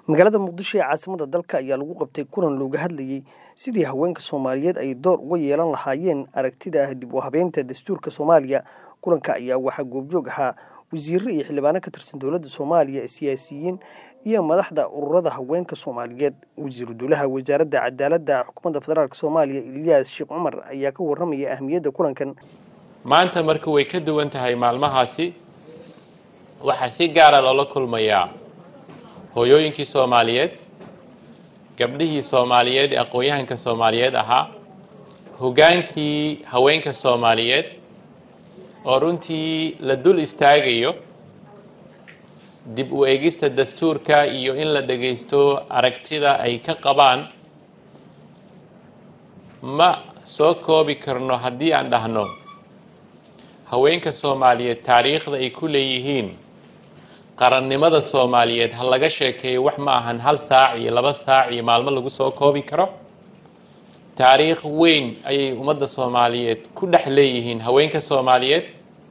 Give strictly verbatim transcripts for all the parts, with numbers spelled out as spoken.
magaalada Muqdisho ee caasimadda dalka ayaa lagu qabtay kulan looga hadlayay sidii haweenka Soomaaliyeed ay door uga yeelan lahaayeen aragtida dib u habeynta dastuurka Soomaaliya. Kulanka ayaa waxaa goobjoog ahaa wasiirro iyo xildhibaano ka tirsan dowladda Soomaaliya, siyaasiyiin iyo madaxda ururada haweenka Soomaaliyeed. Wasiiru Dowlaha Wasaaradda Cadaaladda Xukuumadda Federaalka Soomaaliya Ilyas Sheekh Cumar ayaa ka warramaya ahmiyadda kulankan. maanta marka way ka duwan tahay maalmahaasi waxa si gaar ah loola kulmayaa hooyooyinkii Soomaaliyeed, gabdhihii Soomaaliyeed ee aqoon-yahanka Soomaaliyeed ahaa, hogaankii haweenka Soomaaliyeed oo runtii la dul istaagayo dib u eegista dastuurka iyo in la dhageysto aragtida ay ka qabaan. ma soo koobi karno haddii aan dhahno haweenka Soomaaliyeed taariikhda ay ku leeyihiin qarannimada Soomaaliyeed ha laga sheekeeyo wax ma ahan hal saac iyo laba saac iyo maalmo lagu soo koobi karo. taariikh weyn ayay ummadda Soomaaliyeed ku dhex leeyihiin haweenka Soomaaliyeed.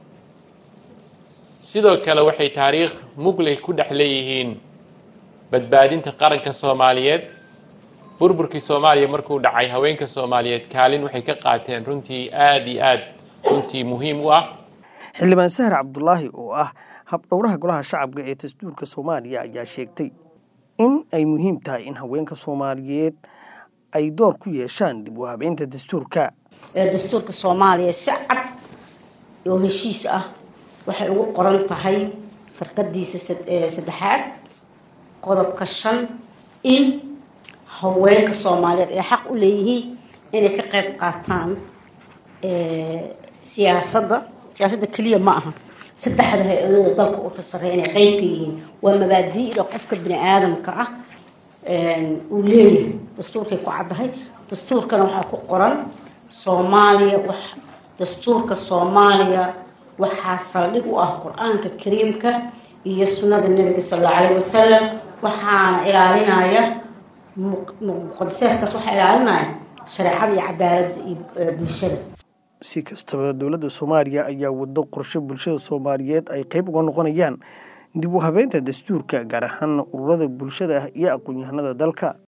sidoo kale waxay taariikh mugley ku dhex leeyihiin badbaadinta qaranka Soomaaliyeed. burburkii Soomaaliya markuu dhacay haweenka Soomaaliyeed kaalin waxay ka qaateen runtii aad iyo aad runtii muhiim u ah. xildhibaan Sahar Cabdullaahi oo ah habdhowraha golaha shacabka ee dastuurka Soomaaliya ayaa sheegtay in ay muhiim tahay in haweenka Soomaaliyeed ay door ku yeeshaan dib u habeynta dastuurka. ee dastuurka Soomaaliya si cad oo heshiis ah waxay ugu qoran tahay farqadiisa saddexaad qodobka shan in haweenka Soomaaliyeed ay xaq u leeyihiin inay ka qayb qaataan ee siyaasadda siyaasadda kaliya ma aha saddexda hay'adood dalka u xisaaray inay qayb ka yihiin waa mabaadi'da qofka bini aadamka ah ee uu leeyahay dastuurka ku caddahay. dastuurkana waxaa ku qoran Soomaaliya wax dastuurka Soomaaliya waxaa saldhig u ah Qur'aanka Kariimka iyo sunnada Nabiga sallallahu alayhi wasallam waxaana ilaalinaya muqaddasaadkaas waxaa ilaalinaya shariicada iyo cadaaladda iyo bulshada. si kastaba dowladda Soomaaliya ayaa wado qorshe bulshada Soomaaliyeed ay qayb uga noqonayaan dib u habeynta dastuurka gaar ahaan ururada bulshada iyo aqoon-yahanada dalka.